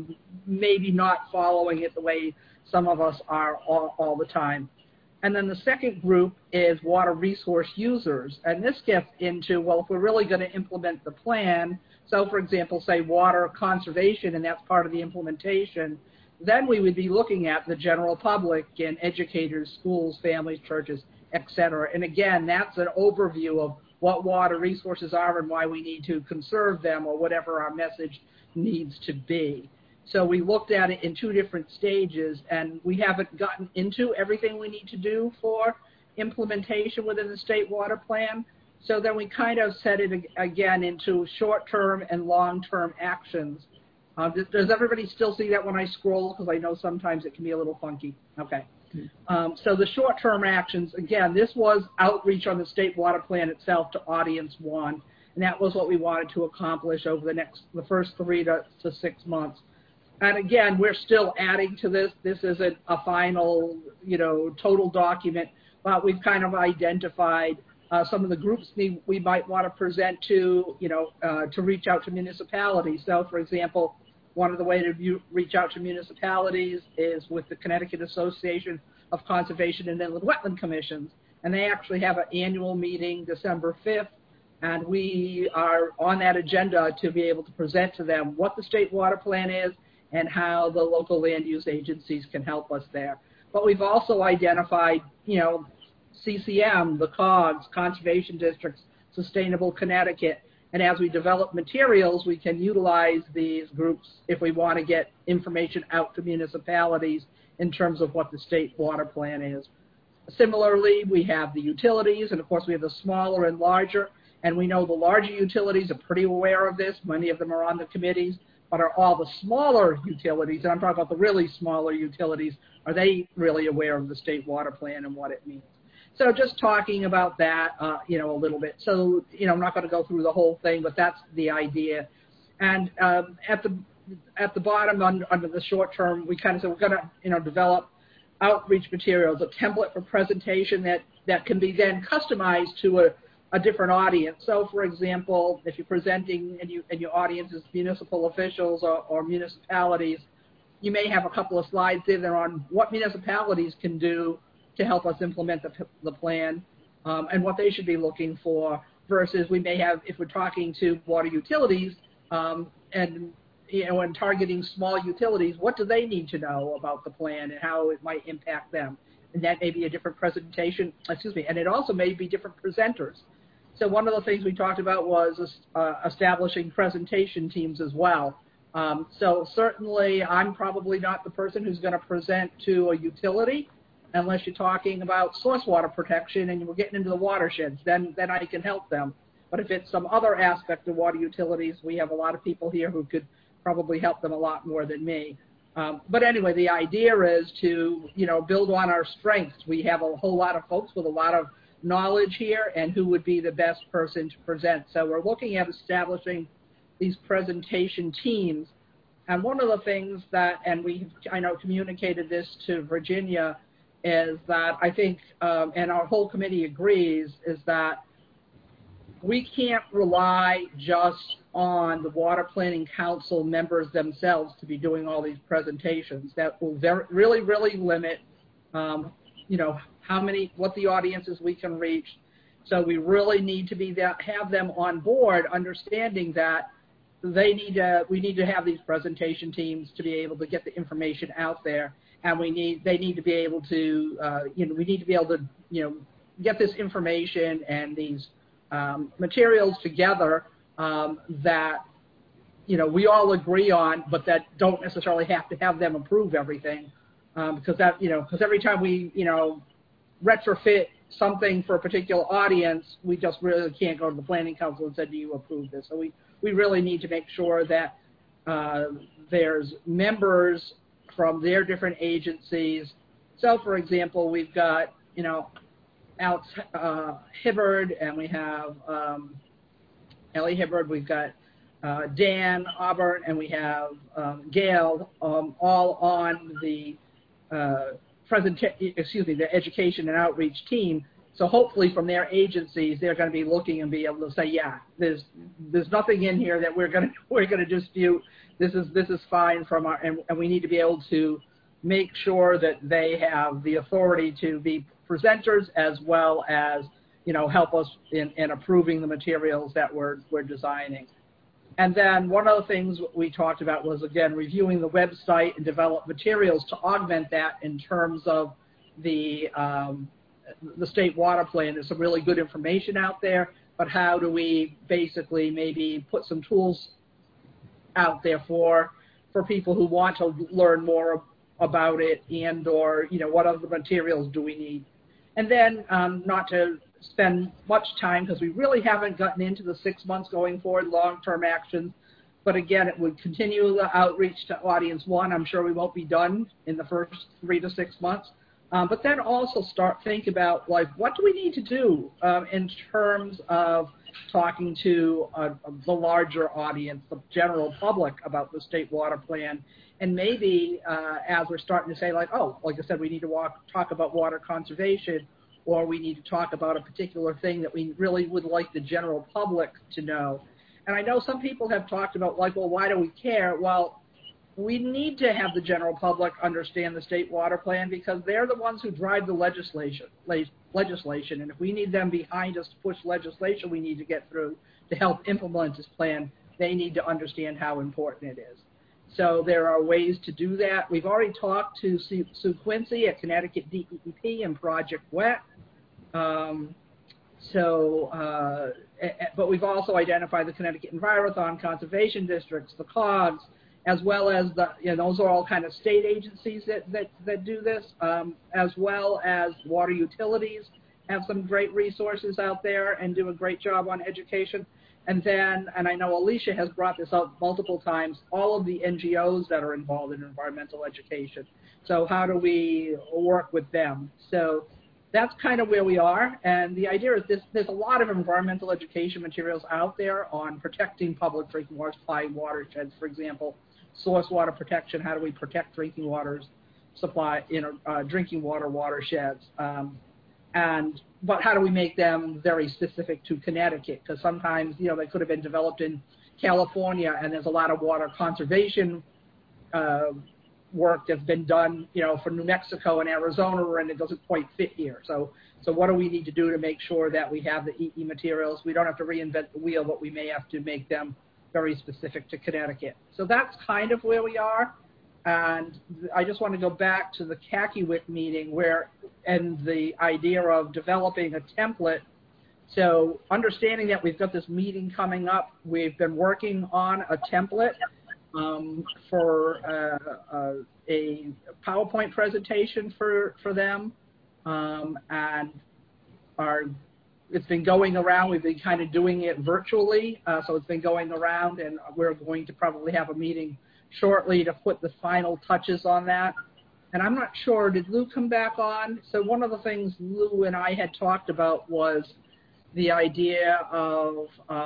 maybe not following it the way some of us are all the time. And then the second group is water resource users. And this gets into, well, if we're really going to implement the plan, so for example, say water conservation, and that's part of the implementation, then we would be looking at the general public and educators, schools, families, churches, etc. And again, that's an overview of what water resources are and why we need to conserve them, or whatever our message needs to be. So we looked at it in two different stages, and we haven't gotten into everything we need to do for implementation within the state water plan. So then we kind of set it again into short-term and long-term actions. Does everybody still see that when I scroll? Because I know sometimes it can be a little funky. Okay. So the short-term actions, again, this was outreach on the state water plan itself to audience one, and that was what we wanted to accomplish over the first 3 to 6 months. And again, we're still adding to this. This isn't a final, total document, but we've kind of identified some of the groups we might want to present to, to reach out to municipalities. So, for example, one of the ways to reach out to municipalities is with the Connecticut Association of Conservation and Inland Wetland Commissions. And they actually have an annual meeting December 5th. And we are on that agenda to be able to present to them what the state water plan is and how the local land use agencies can help us there. But we've also identified, CCM, the COGS, Conservation Districts, Sustainable Connecticut. And as we develop materials, we can utilize these groups if we want to get information out to municipalities in terms of what the state water plan is. Similarly, we have the utilities, and of course we have the smaller and larger, and we know the larger utilities are pretty aware of this. Many of them are on the committees, but are all the smaller utilities, and I'm talking about the really smaller utilities, are they really aware of the state water plan and what it means? So just talking about that, a little bit. So, I'm not going to go through the whole thing, but that's the idea. And at the bottom, under the short term, we kind of said we're going to, develop outreach materials, a template for presentation that can be then customized to a different audience. So, for example, if you're presenting and your audience is municipal officials or municipalities, you may have a couple of slides in there on what municipalities can do to help us implement the plan and what they should be looking for, versus we may have, if we're talking to water utilities and targeting small utilities, what do they need to know about the plan and how it might impact them? And that may be a different presentation, and it also may be different presenters. So one of the things we talked about was establishing presentation teams as well. So certainly I'm probably not the person who's going to present to a utility unless you're talking about source water protection and we're getting into the watersheds, then I can help them. But if it's some other aspect of water utilities, we have a lot of people here who could probably help them a lot more than me. But anyway, the idea is to, build on our strengths. We have a whole lot of folks with a lot of knowledge here, and who would be the best person to present. So we're looking at establishing these presentation teams. And one of the things that, and I know communicated this to Virginia, is that I think, and our whole committee agrees, is that we can't rely just on the Water Planning Council members themselves to be doing all these presentations. That will really, really limit, what the audiences we can reach. So we really need to have them on board, understanding that we need to have these presentation teams to be able to get the information out there, and they need to be able to, we need to be able to, get this information and these materials together that, we all agree on, but that don't necessarily have to have them approve everything, because every time we, retrofit something for a particular audience, we just really can't go to the Planning Council and say, do you approve this? So we really need to make sure that there's members from their different agencies. So, for example, we've got, Alex Hibbard, and we have Ellie Hibbard, we've got Dan Auburn, and we have Gail, all on the the education and outreach team. So hopefully from their agencies, they're going to be looking and be able to say, yeah, there's nothing in here that we're going to dispute. This is fine from our, and we need to be able to make sure that they have the authority to be presenters as well as, help us in approving the materials that we're designing. And then one of the things we talked about was, again, reviewing the website and develop materials to augment that in terms of the state water plan. There's some really good information out there, but how do we basically maybe put some tools out there for people who want to learn more about it, and or, what other materials do we need? And then not to spend much time, because we really haven't gotten into the 6 months going forward, long-term actions. But again, it would continue the outreach to audience one. I'm sure we won't be done in the first 3 to 6 months. But then also start thinking about, what do we need to do in terms of talking to the larger audience, the general public, about the state water plan. And maybe as we're starting to say, like I said, we need to talk about water conservation, or we need to talk about a particular thing that we really would like the general public to know. And I know some people have talked about, why do we care? Well, we need to have the general public understand the state water plan, because they're the ones who drive the legislation. And if we need them behind us to push legislation we need to get through to help implement this plan, they need to understand how important it is. So there are ways to do that. We've already talked to Sue Quincy at Connecticut DEP and Project WET. But we've also identified the Connecticut Envirothon Conservation Districts, the COGS, as well as those are all kind of state agencies that do this, as well as water utilities have some great resources out there and do a great job on education. And then, and I know Alicia has brought this up multiple times, all of the NGOs that are involved in environmental education. So how do we work with them? So that's kind of where we are. And the idea is there's a lot of environmental education materials out there on protecting public drinking water supply watersheds, for example, source water protection, how do we protect drinking water supply in drinking water watersheds. But how do we make them very specific to Connecticut? Because sometimes, they could have been developed in California, and there's a lot of water conservation work that's been done, for New Mexico and Arizona, and it doesn't quite fit here. So what do we need to do to make sure that we have the EE materials? We don't have to reinvent the wheel, but we may have to make them very specific to Connecticut. So that's kind of where we are. And I just want to go back to the Kakiewicz meeting and the idea of developing a template. So understanding that we've got this meeting coming up, we've been working on a template for a PowerPoint presentation for them. And it's been going around. We've been kind of doing it virtually. So it's been going around, and we're going to probably have a meeting shortly to put the final touches on that. And I'm not sure, did Lou come back on? So one of the things Lou and I had talked about was the idea of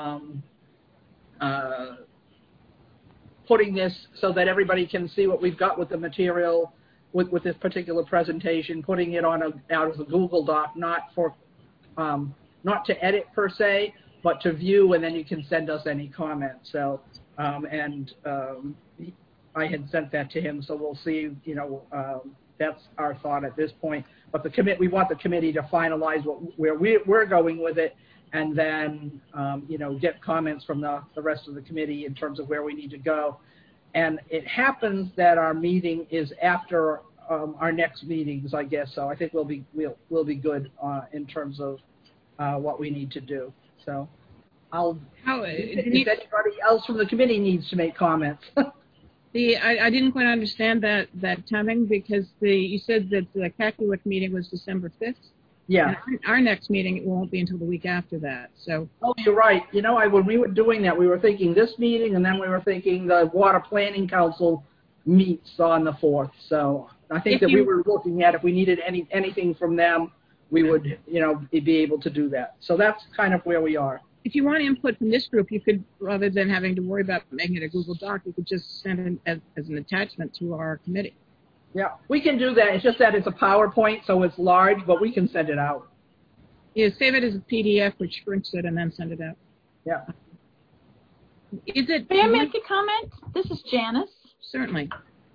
putting this so that everybody can see what we've got with the material with this particular presentation, putting it on out as a Google Doc, not to edit per se, but to view, and then you can send us any comments. So I had sent that to him, so we'll see. That's our thought at this point. But we want the committee to finalize where we're going with it, and then get comments from the rest of the committee in terms of where we need to go. And it happens that our meeting is after our next meetings, I guess. So I think we'll be good in terms of what we need to do. So if anybody else from the committee needs to make comments. I didn't quite understand that timing, because you said that the Kakiewicz meeting was December 5th. Yeah. And our next meeting, it won't be until the week after that. So. Oh, you're right. When we were doing that, we were thinking this meeting, and then we were thinking the Water Planning Council meets on the 4th. So I think we were looking at if we needed anything from them, we would, be able to do that. So that's kind of where we are. If you want input from this group, you could, rather than having to worry about making it a Google Doc, you could just send it as an attachment to our committee. Yeah, we can do that. It's just that it's a PowerPoint, so it's large, but we can send it out. Yeah, save it as a PDF, which shrinks it, and then send it out. Yeah. May I make a comment? This is Janice. Certainly.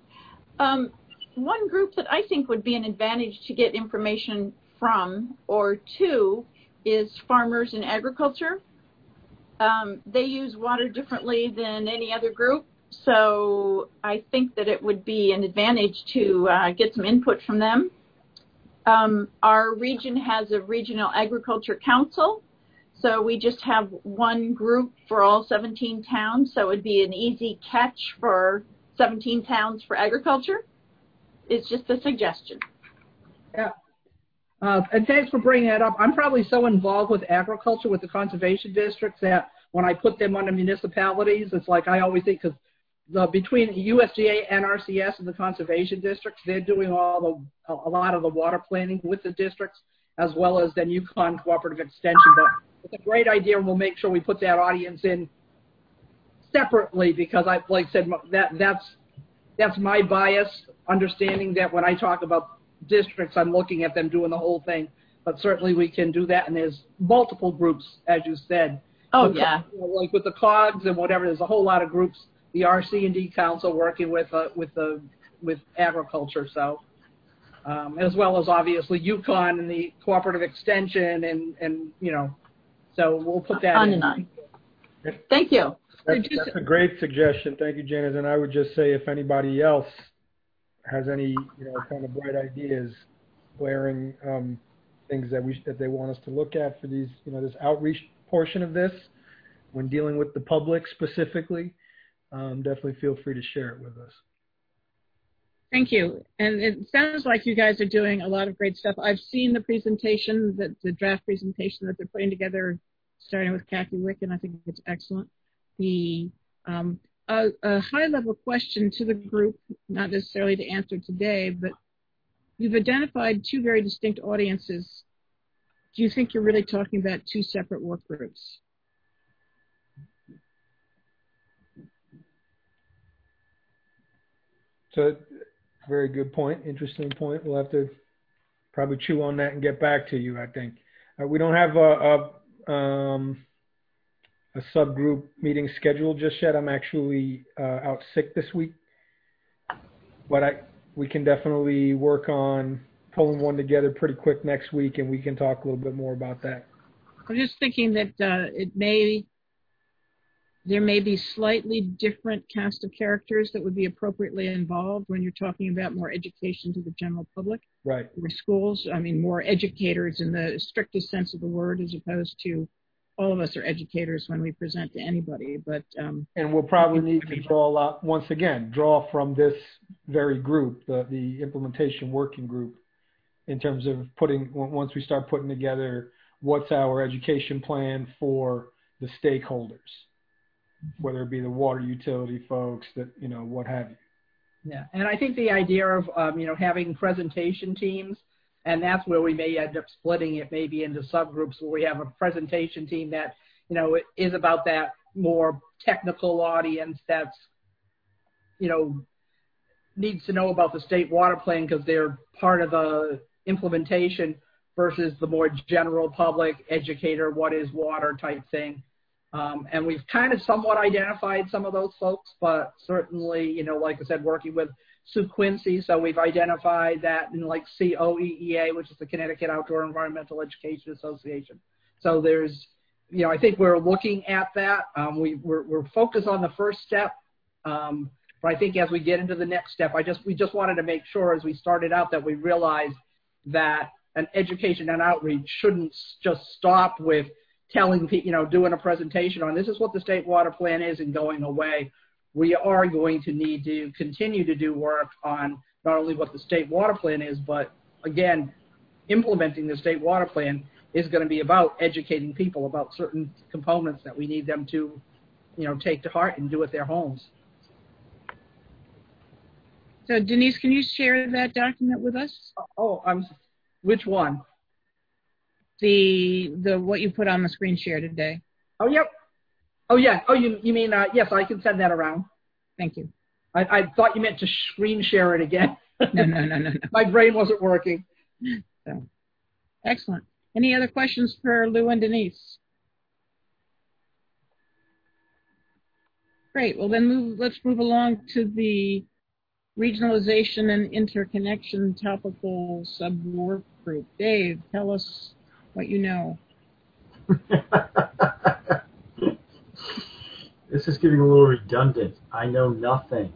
One group that I think would be an advantage to get information from or to is farmers in agriculture. They use water differently than any other group, so I think that it would be an advantage to get some input from them. Our region has a regional agriculture council, so we just have one group for all 17 towns, so it would be an easy catch for 17 towns for agriculture. It's just a suggestion. Yeah. And thanks for bringing that up. I'm probably so involved with agriculture, with the conservation districts, that when I put them under municipalities, it's like I always think, because between USDA, NRCS, and the conservation districts, they're doing a lot of the water planning with the districts, as well as then Yukon Cooperative Extension. But it's a great idea, and we'll make sure we put that audience in separately, because like I said, that's my bias, understanding that when I talk about districts, I'm looking at them doing the whole thing. But certainly we can do that, and there's multiple groups, as you said. Oh, yeah. Like with the COGS and whatever, there's a whole lot of groups. The RC&D Council working with agriculture, so as well as obviously Yukon and the Cooperative Extension, and so we'll put that on in. And on. Thank you. That's a great suggestion. Thank you, Janice. And I would just say, if anybody else has any kind of bright ideas, glaring things that they want us to look at for these this outreach portion of this, when dealing with the public specifically, definitely feel free to share it with us. Thank you. And it sounds like you guys are doing a lot of great stuff. I've seen the presentation, the draft presentation that they're putting together starting with Kathy Wicken. I think it's excellent. A high-level question to the group, not necessarily to answer today, but you've identified two very distinct audiences. Do you think you're really talking about two separate work groups? So, very good point, interesting point. We'll have to probably chew on that and get back to you, I think. We don't have a subgroup meeting scheduled just yet. I'm actually out sick this week, but we can definitely work on pulling one together pretty quick next week, and we can talk a little bit more about that. I'm just thinking that there may be slightly different cast of characters that would be appropriately involved when you're talking about more education to the general public. Right. Or schools, I mean, more educators in the strictest sense of the word, as opposed to all of us are educators when we present to anybody. But and we'll probably need to draw from this very group, the implementation working group, in terms of once we start putting together what's our education plan for the stakeholders, whether it be the water utility folks, what have you. Yeah, and I think the idea of having presentation teams, and that's where we may end up splitting it maybe into subgroups where we have a presentation team that is about that more technical audience that's needs to know about the state water plan because they're part of the implementation, versus the more general public educator, what is water type thing. And we've kind of somewhat identified some of those folks, but certainly, like I said, working with Sue Quincy, so we've identified that in like COEEA, which is the Connecticut Outdoor Environmental Education Association. So there's, I think we're looking at that. We're focused on the first step, but I think as we get into the next step, we just wanted to make sure as we started out that we realized that an education and outreach shouldn't just stop with telling people, doing a presentation on this is what the state water plan is and going away. We are going to need to continue to do work on not only what the state water plan is, but again, implementing the state water plan is going to be about educating people about certain components that we need them to, take to heart and do at their homes. So Denise, can you share that document with us? Oh, which one? The what you put on the screen share today. Oh, yep. Oh, yeah. Oh, you mean, yes, I can send that around. Thank you. I thought you meant to screen share it again. No. My brain wasn't working. So, excellent. Any other questions for Lou and Denise? Great. Well, then let's move along to the regionalization and interconnection topical sub-work group. Dave, tell us what you know. This is getting a little redundant. I know nothing.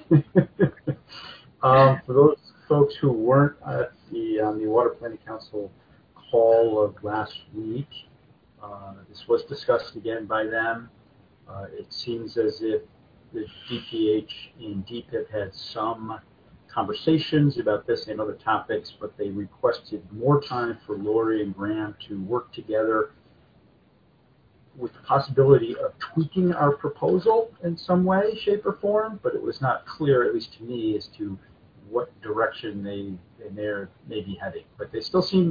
For those folks who weren't at the Water Planning Council call of last week, this was discussed again by them. It seems as if the DPH and DPIP had some conversations about this and other topics, but they requested more time for Lori and Graham to work together with the possibility of tweaking our proposal in some way, shape, or form, but it was not clear, at least to me, as to what direction they may be heading. But there still seems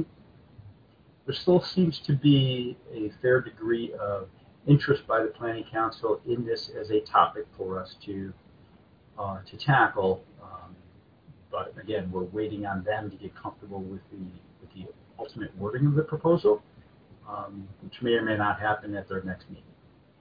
to be a fair degree of interest by the Planning Council in this as a topic for us to tackle. But again, we're waiting on them to get comfortable with the ultimate wording of the proposal, which may or may not happen at their next meeting.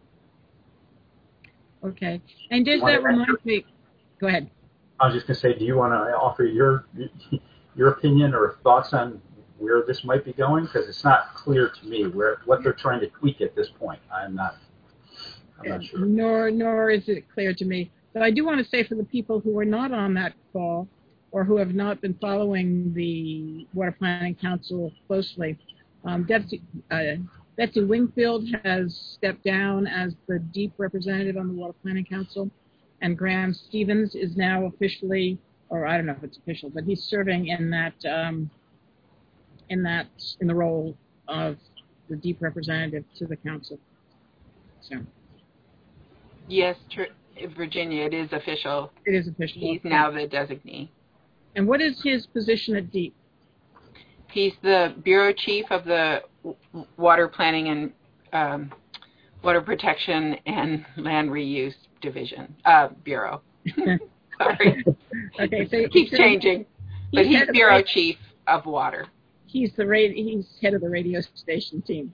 Okay. And does that remind me? Go ahead. I was just going to say, do you want to offer your opinion or thoughts on where this might be going? Because it's not clear to me what they're trying to tweak at this point. I'm not sure. Nor is it clear to me. But I do want to say for the people who were not on that call or who have not been following the Water Planning Council closely, Betsy Wingfield has stepped down as the DEEP representative on the Water Planning Council, and Graham Stevens is now officially, or I don't know if it's official, but he's serving in the role of the DEEP representative to the council. So. Yes, Virginia, it is official. It is official. He's now the designee. And what is his position at DEEP? He's the bureau chief of the Water Planning and Water Protection and Land Reuse Division Bureau. Sorry. Okay, so keeps changing, but he's bureau chief of water. He's head of the radio station team.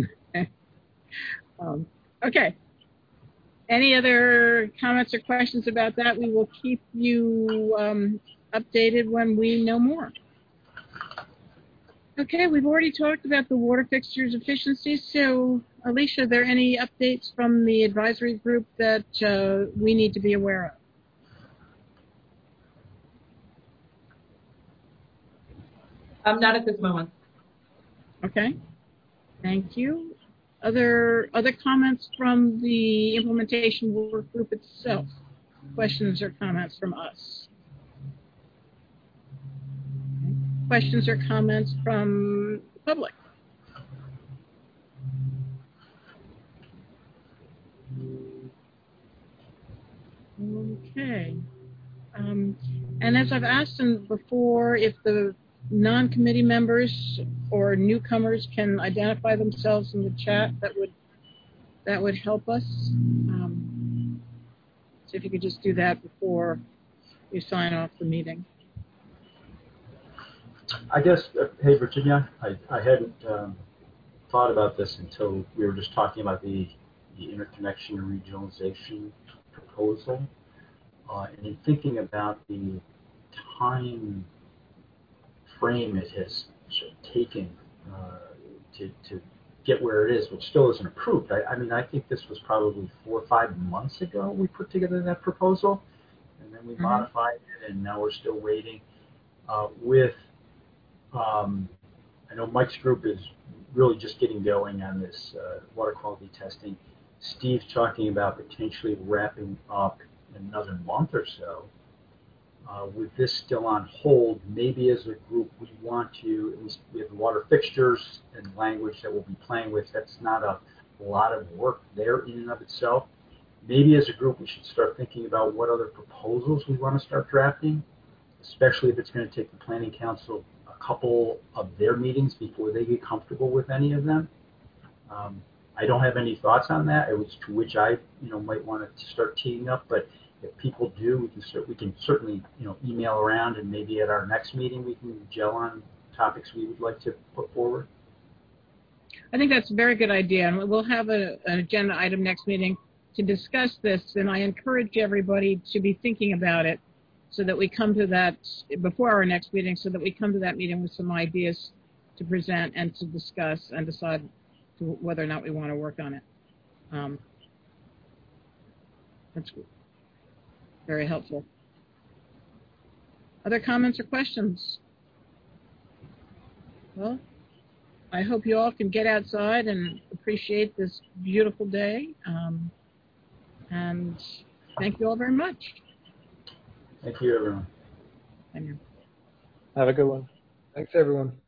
Okay. Any other comments or questions about that? We will keep you updated when we know more. Okay, we've already talked about the water fixtures efficiency. So, Alicia, are there any updates from the advisory group that we need to be aware of? Not at this moment. Okay, thank you. Other comments from the implementation work group itself? Questions or comments from us? Questions or comments from the public? Okay. And as I've asked them before, if the non-committee members or newcomers can identify themselves in the chat, that would help us. So if you could just do that before you sign off the meeting. I guess, hey Virginia, I hadn't thought about this until we were just talking about the interconnection and regionalization proposal, and in thinking about the time frame it has taken to get where it is, which still isn't approved. I mean, I think this was probably 4 or 5 months ago we put together that proposal, and then we modified it, and now we're still waiting. I know Mike's group is really just getting going on this water quality testing. Steve's talking about potentially wrapping up in another month or so. With this still on hold, maybe as a group we want to, at least we have the water fixtures and language that we'll be playing with. That's not a lot of work there in and of itself. Maybe as a group we should start thinking about what other proposals we want to start drafting, especially if it's going to take the Planning Council a couple of their meetings before they get comfortable with any of them. I don't have any thoughts on that, to which I might want to start teeing up, but if people do, we can certainly email around, and maybe at our next meeting we can gel on topics we would like to put forward. I think that's a very good idea, and we'll have an agenda item next meeting to discuss this, and I encourage everybody to be thinking about it so that we come to that before our next meeting, so that we come to that meeting with some ideas to present and to discuss and decide whether or not we want to work on it. That's very helpful. Other comments or questions? Well, I hope you all can get outside and appreciate this beautiful day. And thank you all very much. Thank you, everyone. Thank you. Have a good one. Thanks, everyone.